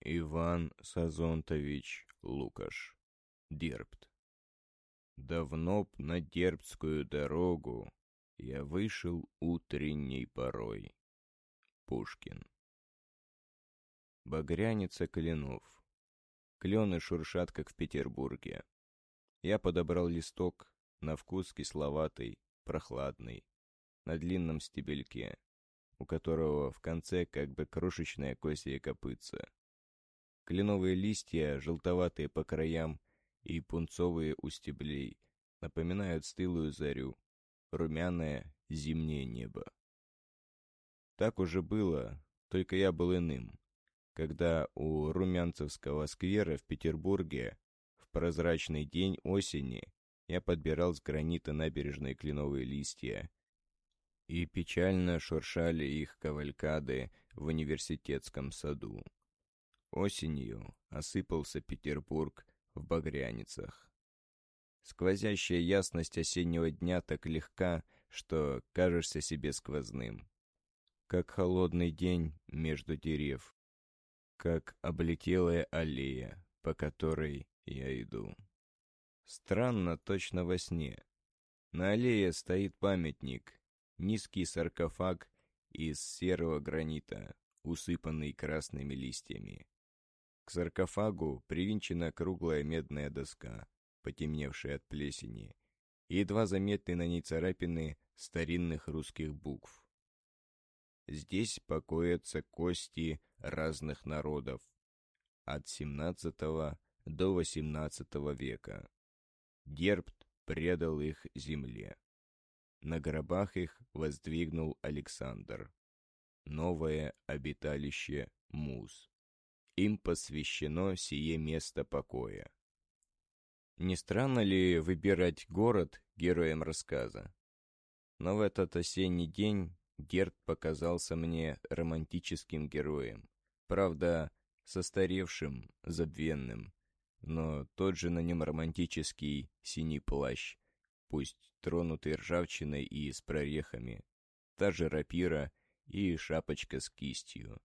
Иван Сазонтович Лукаш. Дербт. Давно б на Дербтскую дорогу я вышел утренней порой. Пушкин. Багряница кленов. Клены шуршат, как в Петербурге. Я подобрал листок, на вкус кисловатый, прохладный, на длинном стебельке, у которого в конце как бы крошечное козье копытце. Кленовые листья, желтоватые по краям и пунцовые у стеблей, напоминают стылую зарю, румяное зимнее небо. Так уже было, только я был иным, когда у Румянцевского сквера в Петербурге в прозрачный день осени я подбирал с гранита набережной кленовые листья, и печально шуршали их кавалькады в университетском саду. Осенью осыпался Петербург в багряницах. Сквозящая ясность осеннего дня так легка, что кажешься себе сквозным, как холодный день между дерев, как облетелая аллея, по которой я иду. Странно, точно во сне. На аллее стоит памятник, низкий саркофаг из серого гранита, усыпанный красными листьями. К саркофагу привинчена круглая медная доска, потемневшая от плесени, и едва заметны на ней царапины старинных русских букв. Здесь покоятся кости разных народов, от XVII до XVIII века. Дербт предал их земле. На гробах их воздвигнул Александр. Новое обиталище Муз. Им посвящено сие место покоя. Не странно ли выбирать город героем рассказа? Но в этот осенний день Дербт показался мне романтическим героем. Правда, состаревшим, забвенным, но тот же на нем романтический синий плащ, пусть тронутый ржавчиной и с прорехами, та же рапира и шапочка с кистью.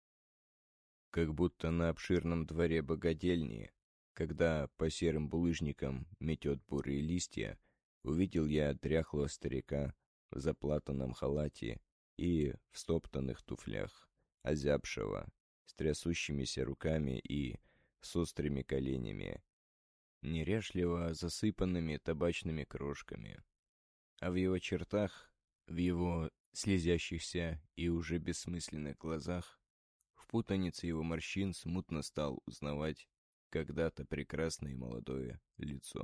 Как будто на обширном дворе богадельни, когда по серым булыжникам метет бурые листья, увидел я дряхлого старика в заплатанном халате и в стоптанных туфлях, озябшего, с трясущимися руками и с острыми коленями, неряшливо засыпанными табачными крошками. А в его чертах, в его слезящихся и уже бессмысленных глазах, в путанице его морщин смутно стал узнавать когда-то прекрасное и молодое лицо.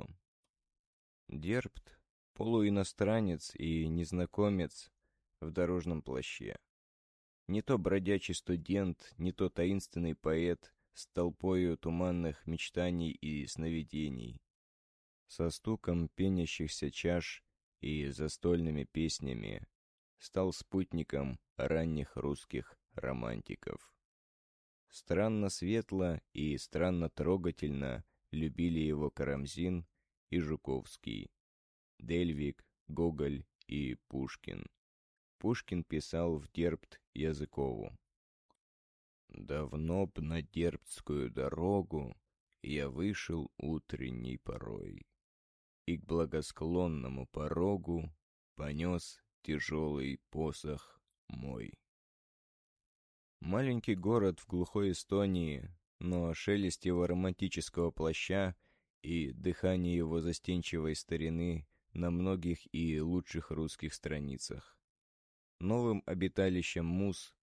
Дербт — полуиностранец и незнакомец в дорожном плаще. Не то бродячий студент, не то таинственный поэт с толпою туманных мечтаний и сновидений, со стуком пенящихся чаш и застольными песнями стал спутником ранних русских романтиков. Странно светло и странно трогательно любили его Карамзин и Жуковский, Дельвиг, Гоголь и Пушкин. Пушкин писал в Дербт Языкову: «Давно б на Дербтскую дорогу я вышел утренней порой, и к благосклонному порогу понес тяжелый посох мой». Маленький город в глухой Эстонии, но шелест его романтического плаща и дыхание его застенчивой старины на многих и лучших русских страницах. Новым обиталищем Муз